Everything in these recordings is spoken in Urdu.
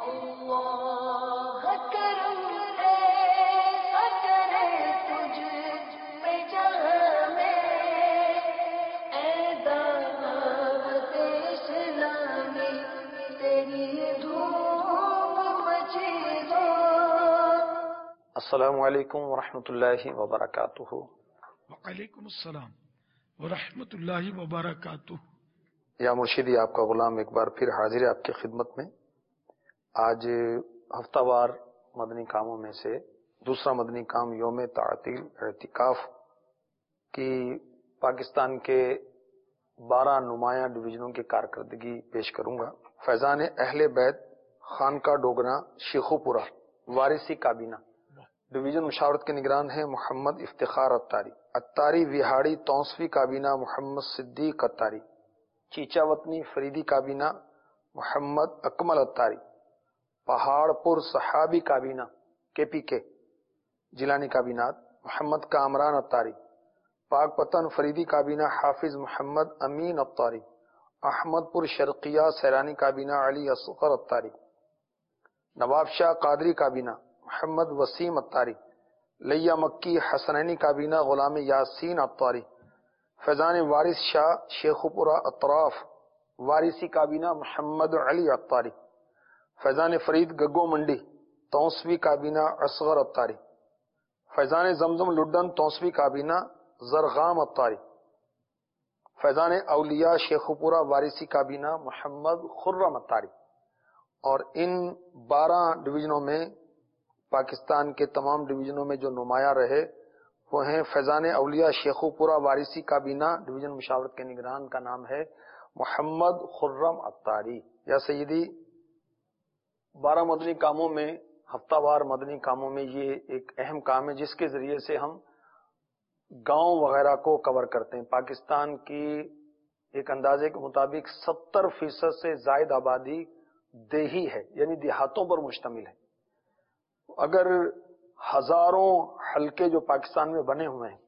اللہ کرم ایسا کرے تجھ پہ جہاں میں، اے دعوت اسلامی تیری دھوم مچے گا۔ السلام علیکم ورحمۃ اللہ وبرکاتہ۔ وعلیکم السلام ورحمۃ اللہ وبرکاتہ۔ یا مرشدی، آپ کا غلام ایک بار پھر حاضر ہے آپ کی خدمت میں۔ آج ہفتہ وار مدنی کاموں میں سے دوسرا مدنی کام یوم تعطیل اعتکاف کی پاکستان کے 12 نمایاں ڈویژنوں کی کارکردگی پیش کروں گا۔ فیضان اہل بیت خانقاہ ڈوگراں شیخو پورہ وارثی کابینہ، ڈویژن مشاورت کے نگران ہیں محمد افتخار اتاری۔ اتاری وہاڑی توسوی کابینہ محمد صدیق اتاری۔ چیچا وطنی فریدی کابینہ محمد اکمل اتاری۔ پہاڑ پور صحابی کابینہ KPK جیلانی کابینات محمد کامران اتاری۔ پاک پتن فریدی کابینہ حافظ محمد امین اتاری۔ احمد پور شرقیہ سیرانی کابینہ علی اصغر اتاری۔ نواب شاہ قادری کابینہ محمد وسیم اتاری۔ لیا مکی حسنینی کابینہ غلام یاسین اتاری۔ فیضان وارث شاہ شیخوپورہ اطراف وارثی کابینہ محمد علی اتاری۔ فیضان فرید گگو منڈی توسوی کابینہ اصغر اتاری۔ فیضان زمزم لڈن توسوی کابینہ زرغام اتاری۔ فیضان اولیاء شیخوپورہ وارثی کابینہ محمد خرم اتاری۔ اور ان 12 ڈویژنوں میں پاکستان کے تمام ڈویژنوں میں جو نمایاں رہے وہ ہیں فیضان اولیاء شیخوپورہ وارثی کابینہ ڈویژن مشاورت کے نگران کا نام ہے محمد خرم اتاری۔ یا سیدی، 12 مدنی کاموں میں ہفتہ وار مدنی کاموں میں یہ ایک اہم کام ہے جس کے ذریعے سے ہم گاؤں وغیرہ کو کور کرتے ہیں۔ پاکستان کی ایک اندازے کے مطابق 70% سے زائد آبادی دیہی ہے، یعنی دیہاتوں پر مشتمل ہے۔ اگر ہزاروں حلقے جو پاکستان میں بنے ہوئے ہیں،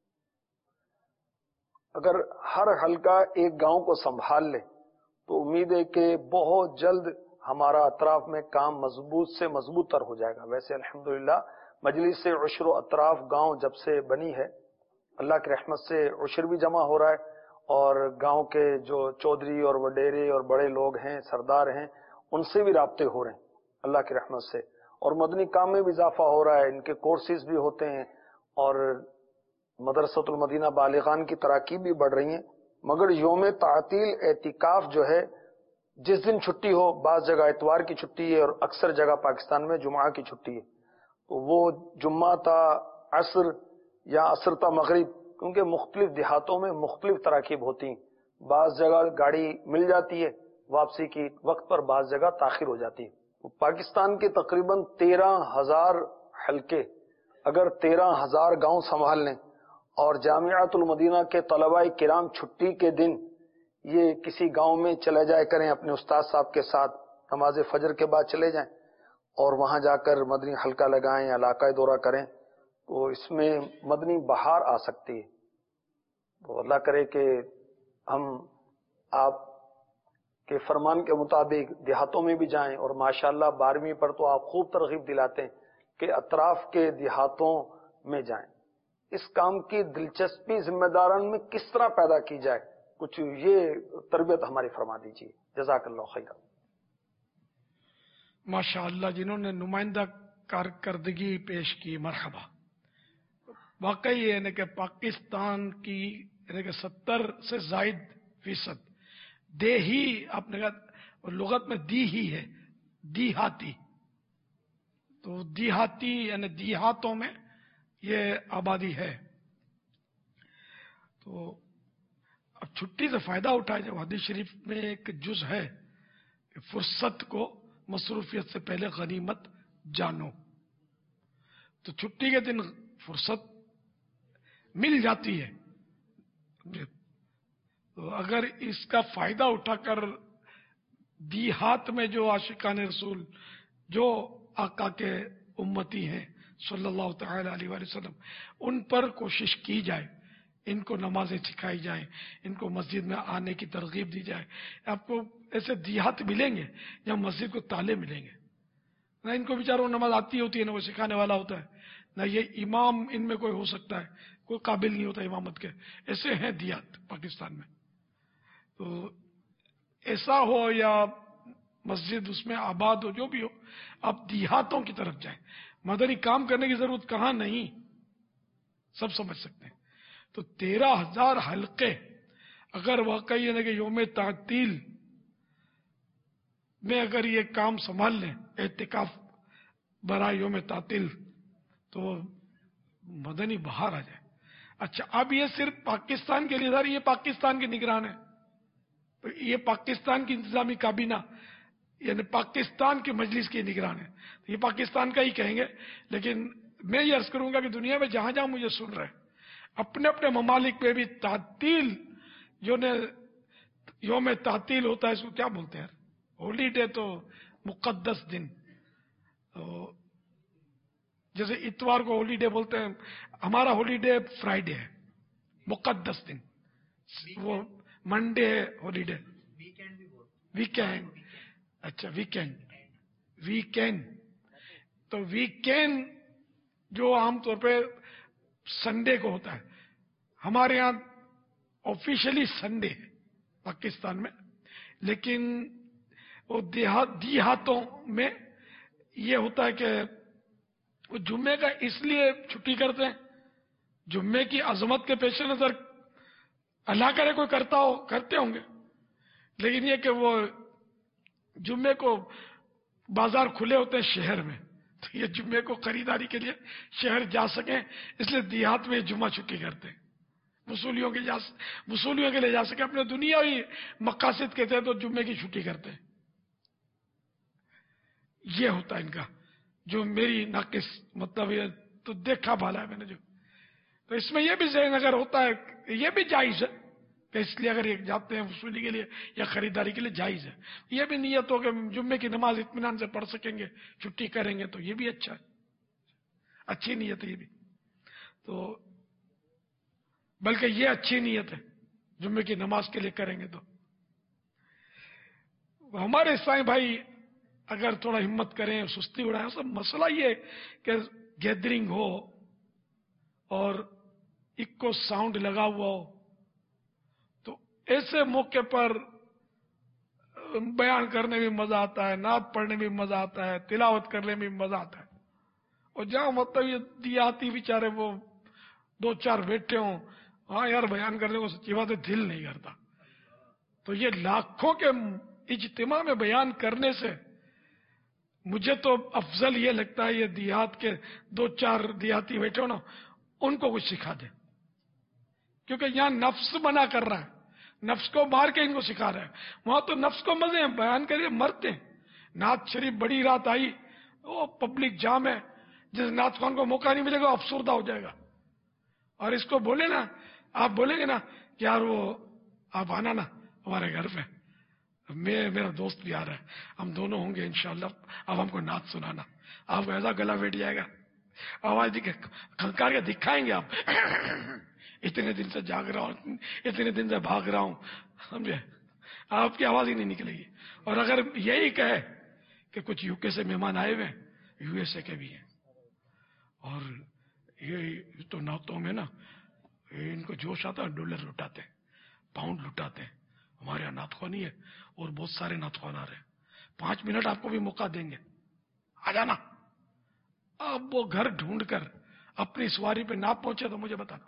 اگر ہر حلقہ ایک گاؤں کو سنبھال لے تو امید ہے کہ بہت جلد ہمارا اطراف میں کام مضبوط سے مضبوط تر ہو جائے گا۔ ویسے الحمدللہ مجلس سے عشر و اطراف گاؤں جب سے بنی ہے، اللہ کی رحمت سے عشر بھی جمع ہو رہا ہے، اور گاؤں کے جو چودھری اور وڈیرے اور بڑے لوگ ہیں، سردار ہیں، ان سے بھی رابطے ہو رہے ہیں اللہ کی رحمت سے، اور مدنی کام میں بھی اضافہ ہو رہا ہے، ان کے کورسز بھی ہوتے ہیں، اور مدرسۃ المدینہ بالغان کی تراکیب بھی بڑھ رہی ہیں۔ مگر یوم تعطیل اعتکاف جو ہے، جس دن چھٹی ہو، بعض جگہ اتوار کی چھٹی ہے اور اکثر جگہ پاکستان میں جمعہ کی چھٹی ہے، تو وہ جمعہ تا عصر یا عصر تا مغرب، کیونکہ مختلف دیہاتوں میں مختلف تراکیب ہوتی ہیں، بعض جگہ گاڑی مل جاتی ہے واپسی کی وقت پر، بعض جگہ تاخیر ہو جاتی ہے۔ پاکستان کے تقریباً 13,000 حلقے، اگر 13,000 گاؤں سنبھال لیں، اور جامعۃ المدینہ کے طلباء کرام چھٹی کے دن یہ کسی گاؤں میں چلے جائے کریں اپنے استاد صاحب کے ساتھ، نماز فجر کے بعد چلے جائیں اور وہاں جا کر مدنی حلقہ لگائیں، علاقہ دورہ کریں، تو اس میں مدنی بہار آ سکتی ہے۔ تو اللہ کرے کہ ہم آپ کے فرمان کے مطابق دیہاتوں میں بھی جائیں، اور ماشاءاللہ 12ویں پر تو آپ خوب ترغیب دلاتے ہیں کہ اطراف کے دیہاتوں میں جائیں۔ اس کام کی دلچسپی ذمہ داران میں کس طرح پیدا کی جائے، کچھ یہ تربیت ہماری فرما دیجیے، جزاک اللہ خیر۔ ماشاءاللہ، جنہوں نے نمائندہ کارکردگی پیش کی، مرحبا۔ واقعی یعنی کہ پاکستان کی یعنی کہ 70 سے زائد فیصد دیہی، آپ نے کہا لغت میں دی ہی ہے، دیہاتی، تو دیہاتی یعنی دیہاتوں میں یہ آبادی ہے۔ تو اب چھٹی سے فائدہ اٹھائے جب حدیث شریف میں ایک جز ہے کہ فرصت کو مصروفیت سے پہلے غنیمت جانو، تو چھٹی کے دن فرصت مل جاتی ہے، تو اگر اس کا فائدہ اٹھا کر دیہات میں جو عاشقان رسول، جو آقا کے امتی ہیں صلی اللہ تعالی علیہ وآلہ وسلم، ان پر کوشش کی جائے، ان کو نمازیں سکھائی جائیں، ان کو مسجد میں آنے کی ترغیب دی جائے۔ آپ کو ایسے دیہات ملیں گے جہاں مسجد کو تالے ملیں گے، نہ ان کو بیچاروں نماز آتی ہوتی ہے، نہ وہ سکھانے والا ہوتا ہے، نہ یہ امام ان میں کوئی ہو سکتا ہے، کوئی قابل نہیں ہوتا امامت کے. ایسے ہیں دیہات پاکستان میں. تو ایسا ہو یا مسجد اس میں آباد ہو، جو بھی ہو، آپ دیہاتوں کی طرف جائیں. مدنی کام کرنے کی ضرورت کہاں نہیں، سب سمجھ سکتے ہیں. تو 13,000 حلقے اگر واقعی یعنی کہ یوم تعطیل میں اگر یہ کام سنبھال لیں، اعتکاف برائے یوم تعطیل، تو مدنی باہر آ جائے. اچھا، اب یہ صرف پاکستان کے لیے، یہ پاکستان کے نگران ہے، تو یہ پاکستان کی انتظامی کابینہ یعنی پاکستان کی مجلس کی نگران ہے، یہ پاکستان کا ہی کہیں گے. لیکن میں یہ عرض کروں گا کہ دنیا میں جہاں جہاں مجھے سن رہے ہیں، اپنے اپنے ممالک میں بھی تعطیل جو یوم تعطیل ہوتا ہے، اس کو کیا بولتے ہیں؟ Holy day. تو مقدس دن، تو جیسے اتوار کو ہولی ڈے بولتے ہیں، ہمارا ہولی ڈے فرائیڈے ہے، مقدس دن. وہ منڈے ہے ہولی ڈے، ویکینڈ. اچھا، ویکینڈ. تو ویکینڈ جو عام طور پہ سنڈے کو ہوتا ہے، ہمارے یہاں آفیشلی سنڈے ہے پاکستان میں، لیکن وہ دیہاتوں میں یہ ہوتا ہے کہ وہ جمعے کا اس لیے چھٹی کرتے ہیں، جمعے کی عظمت کے پیش نظر، اللہ کرے کوئی کرتے ہوں گے، لیکن یہ کہ وہ جمعے کو بازار کھلے ہوتے ہیں شہر میں، تو یہ جمعے کو خریداری کے لیے شہر جا سکیں، اس لیے دیہات میں جمعہ چھٹی کرتے ہیں، وصولیوں کے لیے جا سکیں، اپنے دنیاوی مقاصد کے تحت تو جمعے کی چھٹی کرتے ہیں. یہ ہوتا ہے ان کا، جو میری ناقص مطلب یہ تو دیکھا بھالا ہے میں نے جو. تو اس میں یہ بھی ذہن اگر ہوتا ہے، یہ بھی جائز ہے کہ اس لیے اگر یہ جاتے ہیں وصولی کے لیے یا خریداری کے لیے جائز ہے. یہ بھی نیت ہو کہ جمعے کی نماز اطمینان سے پڑھ سکیں گے، چھٹی کریں گے، تو یہ بھی اچھا ہے، اچھی نیت ہے یہ بھی. تو بلکہ یہ اچھی نیت ہے، جمعے کی نماز کے لیے کریں گے. تو ہمارے اسلامی بھائی اگر تھوڑا ہمت کریں، سستی اڑائیں. سب مسئلہ یہ ہے کہ گیدرنگ ہو اور ایکو ساؤنڈ لگا ہوا ہو، تو ایسے موقع پر بیان کرنے میں مزہ آتا ہے، نعت پڑھنے میں مزہ آتا ہے، تلاوت کرنے میں مزہ آتا ہے. اور جہاں مطلب یہ دیہاتی بیچارے وہ 2-4 بیٹھے ہوں، ہاں یار بیان کرنے کو سچی بات ہے دل نہیں کرتا. تو یہ لاکھوں کے اجتماع میں بیان کرنے سے مجھے تو افضل یہ لگتا ہے یہ دیہات کے 2-4 دیہاتی بیٹھے ہو نا، ان کو کچھ سکھا دے، کیونکہ یہاں نفس بنا کر رہا ہے، نفس کو مار کے ان کو سکھا رہا ہے. وہاں تو نفس کو مزے ہیں، بیان کریے مرتے ہیں. نعت شریف بڑی رات آئی، وہ پبلک جام ہے، جس نعت خوان کو موقع نہیں ملے گا افسردہ ہو جائے گا. اور اس کو بولے نا، آپ بولیں گے نا کہ یار وہ آپ آنا نا ہمارے گھر پہ، میرا دوست بھی آ رہا ہے، ہم دونوں ہوں گے انشاءاللہ، اب ہم کو نعت سنانا. آپ کو ایسا گلا بیٹھ جائے گا، آواز کھنکار کے دکھائیں گے آپ، اتنے دن سے جاگ رہا ہوں، اتنے دن سے بھاگ رہا ہوں، سمجھے، آپ کی آواز ہی نہیں نکلے گی. اور اگر یہی کہے کہ کچھ یو کے سے مہمان آئے ہوئے، یو ایس اے کے بھی ہیں، اور یہ تو نعتوں میں نا ان کو جوش آتا ہے، ڈالر لٹاتے ہیں، پاؤنڈ لٹاتے ہیں. ہمارے یہاں نعت خوانی ہے اور بہت سارے نعت خوان آ رہے ہیں، 5 منٹ آپ کو بھی موقع دیں گے، آ جانا. اب وہ گھر ڈھونڈ کر اپنی سواری پہ نہ پہنچے تو مجھے بتانا.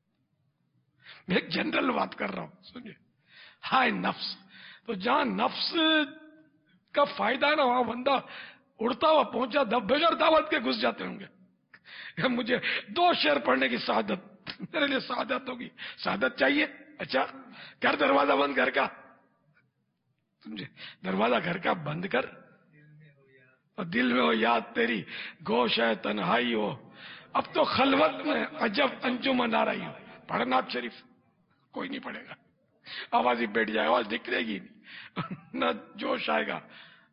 میں ایک جنرل بات کر رہا ہوں، سنیے. ہائے نفس، تو جہاں نفس کا فائدہ ہے نا، وہاں بندہ اڑتا ہوا پہنچا، بغیر دعوت کے گھس جاتے ہوں گے. مجھے 2 شعر پڑھنے کی سعادت، میرے لیے سعادت ہوگی، سعادت چاہیے. اچھا کر دروازہ بند گھر کا، سمجھے، دروازہ گھر کا بند کر، اور دل میں ہو یاد تیری، گوش ہے تنہائی ہو، اب تو خلوت میں عجب انجمن آ رہی ہو. پڑھنا شریف کوئی نہیں پڑھے گا، آواز ہی بیٹھ جائے، آواز نکلے گی نہیں، نہ جوش آئے گا.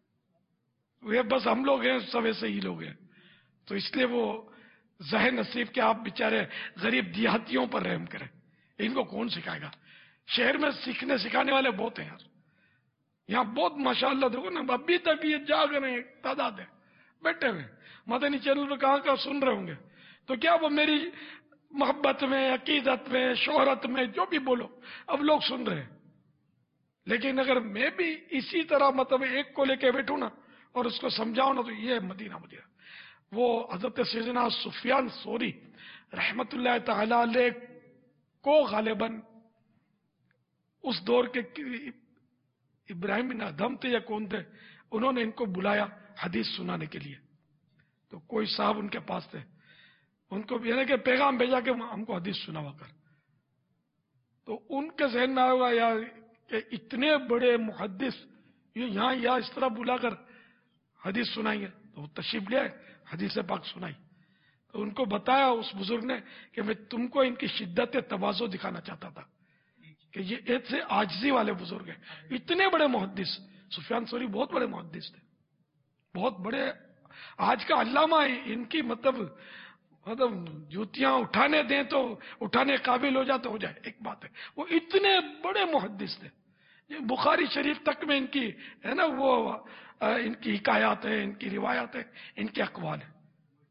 وہ بس ہم لوگ ہیں، سب ایسے ہی لوگ ہیں. تو اس لیے وہ ذہن نصیب کے آپ بیچارے غریب دیہاتیوں پر رحم کریں. ان کو کون سکھائے گا؟ شہر میں سیکھنے سکھانے والے بہت ہیں یار، یہاں بہت ماشاءاللہ. دیکھو نا ابھی تک یہ جاگ رہے ہیں، تعداد ہے. بیٹھے ہوئے مدنی چینل پہ کہاں کہاں سن رہے ہوں گے. تو کیا وہ میری محبت میں، عقیدت میں، شہرت میں جو بھی بولو اب لوگ سن رہے ہیں. لیکن اگر میں بھی اسی طرح مطلب ایک کو لے کے بیٹھوں نا اور اس کو سمجھاؤں نا تو یہ مدینہ. وہ حضرت سیدنا سفیان ثوری رحمت اللہ تعالی علیہ کو غالباً اس دور کے ابراہیم بن ادھم تھے یا کون تھے، انہوں نے ان کو بلایا حدیث سنانے کے لیے. تو کوئی صاحب ان کے پاس تھے، ان کو یعنی کہ پیغام بھیجا کہ ہم کو حدیث سناوا کر. تو ان کے ذہن میں آیا ہوگا یا کہ اتنے بڑے محدث یہاں یا اس طرح بلا کر حدیث سنائیں گے. تو وہ تشریف لے آئے، حدیث پاک سنائی. تو ان کو بتایا اس بزرگ نے کہ میں تم کو ان کی شدت تواضع دکھانا چاہتا تھا کہ یہ ایسے عاجزی والے بزرگ ہیں. اتنے بڑے محدث سفیان ثوری بہت بڑے محدث تھے، بہت بڑے. آج کا علامہ ان کی مطلب جوتیاں اٹھانے دیں تو اٹھانے قابل ہو جائے تو ہو جائے، ایک بات ہے. وہ اتنے بڑے محدث تھے. بخاری شریف تک میں ان کی ہے نا وہ ان کی حکایات ہیں، ان کی روایات ہیں، ان کے اقوال ہیں.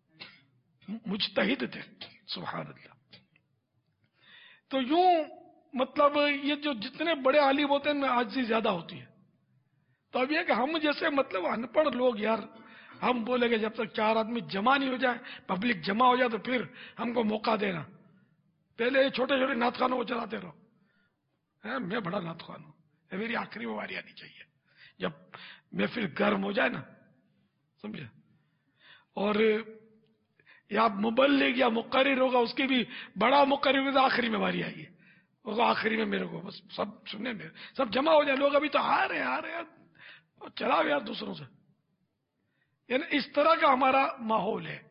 مجتہد تھے سبحان اللہ. تو یوں مطلب یہ جو جتنے بڑے عالم ہوتے ہیں ان میں عاجزی زیادہ ہوتی ہے. تو اب یہ کہ ہم جیسے مطلب ان پڑھ لوگ یار ہم بولے گے جب تک 4 آدمی جمع نہیں ہو جائے، پبلک جمع ہو جائے تو پھر ہم کو موقع دینا. پہلے یہ چھوٹے چھوٹے نعت خوانوں کو چلاتے رہو. میں بڑا نعت خوان ہوں، میری آخری باری آنی چاہیے جب محفل گرم ہو جائے نا، سمجھے. اور یا مبلغ یا مقرر ہوگا اس کی بھی بڑا مقرر ہوگا، آخری میں باری آئیے ہوگا، آخری میں میرے کو بس سب سننے میں سب جمع ہو جائے. لوگ ابھی تو آ رہے ہیں چلاؤ یار دوسروں سے. یعنی اس طرح کا ہمارا ماحول ہے.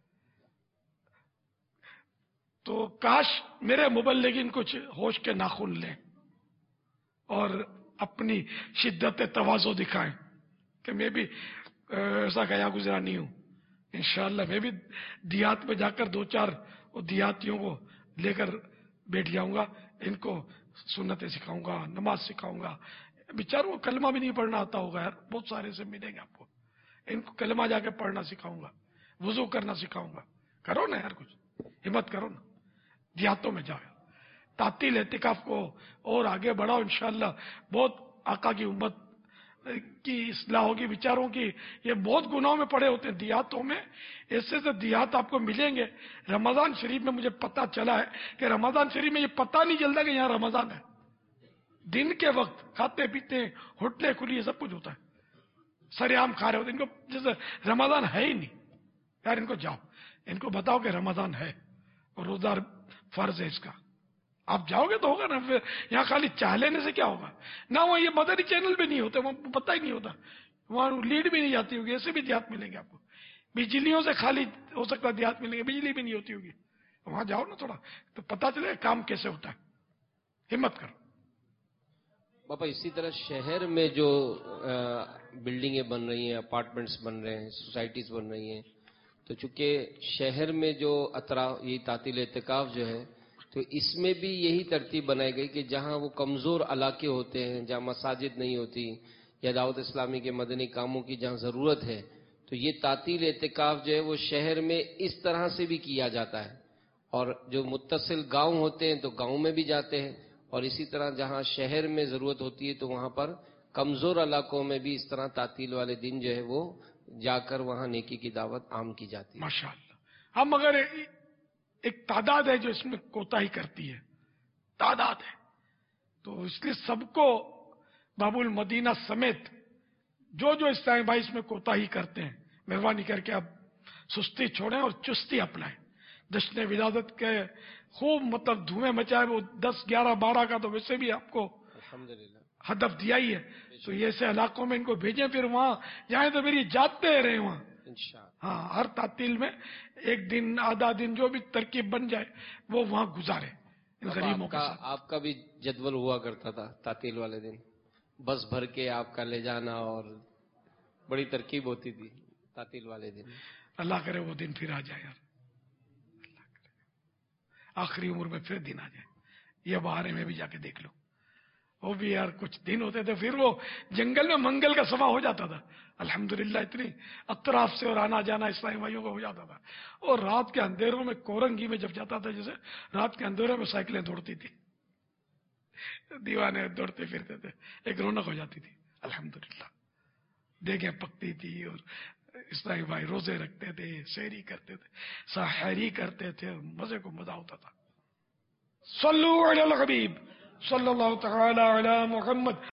تو کاش میرے مبلغین کچھ ہوش کے ناخن لیں اور اپنی شدت تواضع دکھائیں کہ میں بھی ایسا گیا گزرا نہیں ہوں. انشاءاللہ میں بھی دیہات میں جا کر 2-4 دیہاتیوں کو لے کر بیٹھ جاؤں گا، ان کو سنتیں سکھاؤں گا، نماز سکھاؤں گا. بیچاروں کو کلمہ بھی نہیں پڑھنا آتا ہوگا یار، بہت سارے سے ملیں گے آپ کو. ان کو کلمہ جا کے پڑھنا سکھاؤں گا، وضو کرنا سکھاؤں گا. کرو نا یار، کچھ ہمت کرو نا، دیہاتوں میں جاؤ. تعطیل اعتکاف کو اور آگے بڑھاؤ. انشاءاللہ بہت آقا کی امت کی اصلاح ہوگی. بیچاروں کی یہ بہت گناہوں میں پڑے ہوتے ہیں دیہاتوں میں. ایسے سے دیہات آپ کو ملیں گے. رمضان شریف میں مجھے پتا چلا ہے کہ رمضان شریف میں یہ پتہ نہیں چلتا کہ یہاں رمضان ہے. دن کے وقت کھاتے پیتے ہوٹلیں کھلی سب کچھ ہوتا ہے، سریعام کھا رہے ہوتے. ان کو جیسے رمضان ہے ہی نہیں. یار ان کو جاؤ، ان کو بتاؤ کہ رمضان ہے اور روزہ فرض ہے اس کا. آپ جاؤ گے تو ہوگا نا. یہاں خالی چاہ لینے سے کیا ہوگا؟ نہ وہ یہ مدنی چینل بھی نہیں ہوتے، وہاں پتہ ہی نہیں ہوتا، وہاں لیڈ بھی نہیں جاتی ہوگی. ایسے بھی دیہات ملیں گے آپ کو. بجلیوں سے خالی ہو سکتا ہے دیہات ملیں گے، بجلی بھی نہیں ہوتی ہوگی. وہاں جاؤ نا تھوڑا تو پتہ چلے کام کیسے ہوتا ہے. ہمت کرو. باپا اسی طرح شہر میں جو بلڈنگیں بن رہی ہیں، اپارٹمنٹس بن رہے ہیں، سوسائٹیز بن رہی ہیں، تو چونکہ شہر میں جو اطراف یہ تعطیل اعتکاف جو ہے تو اس میں بھی یہی ترتیب بنائی گئی کہ جہاں وہ کمزور علاقے ہوتے ہیں، جہاں مساجد نہیں ہوتی یا دعوت اسلامی کے مدنی کاموں کی جہاں ضرورت ہے، تو یہ تعطیل اعتکاف جو ہے وہ شہر میں اس طرح سے بھی کیا جاتا ہے. اور جو متصل گاؤں ہوتے ہیں تو گاؤں میں بھی جاتے ہیں، اور اسی طرح جہاں شہر میں ضرورت ہوتی ہے تو وہاں پر کمزور علاقوں میں بھی اس طرح تعطیل والے دن جو ہے وہ جا کر وہاں نیکی کی دعوت عام کی جاتی ہے. ماشاءاللہ. ہم اگر ایک تعداد ہے جو اس میں کوتاہی کرتی ہے، تعداد ہے، تو اس لیے سب کو باب المدینہ سمیت جو اسلامی بھائی اس میں کوتاہی کرتے ہیں، مہربانی کر کے اب سستی چھوڑیں اور چستی اپنائیں. جشن ولادت کے خوب مطلب دھوئیں مچائے، وہ 10 11 12 کا تو ویسے بھی آپ کو الحمدللہ ہدف دیا ہی ہے. تو یہ ایسے علاقوں میں ان کو بھیجیں، پھر وہاں جائیں تو میری جاتے رہے وہاں. انشاءاللہ. ہاں، ہر تعطیل میں ایک دن آدھا دن جو بھی ترکیب بن جائے وہ وہاں گزارے ان غریبوں کے ساتھ. آپ کا بھی جدول ہوا کرتا تھا تعطیل والے دن، بس بھر کے آپ کا لے جانا اور بڑی ترکیب ہوتی تھی تعطیل والے دن. اللہ کرے وہ دن پھر آ جائے یار، اللہ کرے آخری عمر میں پھر دن آ جائے. یہ بہارے میں بھی جا کے دیکھ لو. وہ بھی یار کچھ دن ہوتے تھے، پھر وہ جنگل میں منگل کا سما ہو جاتا تھا الحمدللہ، اتنی اطراف سے اور آنا جانا اسلامی بھائیوں کا ہو جاتا تھا. اور رات کے اندھیروں میں کورنگی میں جب جاتا تھا، جیسے رات کے اندھیروں میں سائیکلیں دوڑتی تھی، دیوانے دوڑتے پھرتے تھے، ایک رونق ہو جاتی تھی الحمدللہ. دیگیں پکتی تھی اور اسلامی بھائی روزے رکھتے تھے، سحری کرتے تھے، سحری کرتے تھے، مزے کو مزہ ہوتا تھا. صلو علی الحبیب صلی اللہ تعالی علی محمد.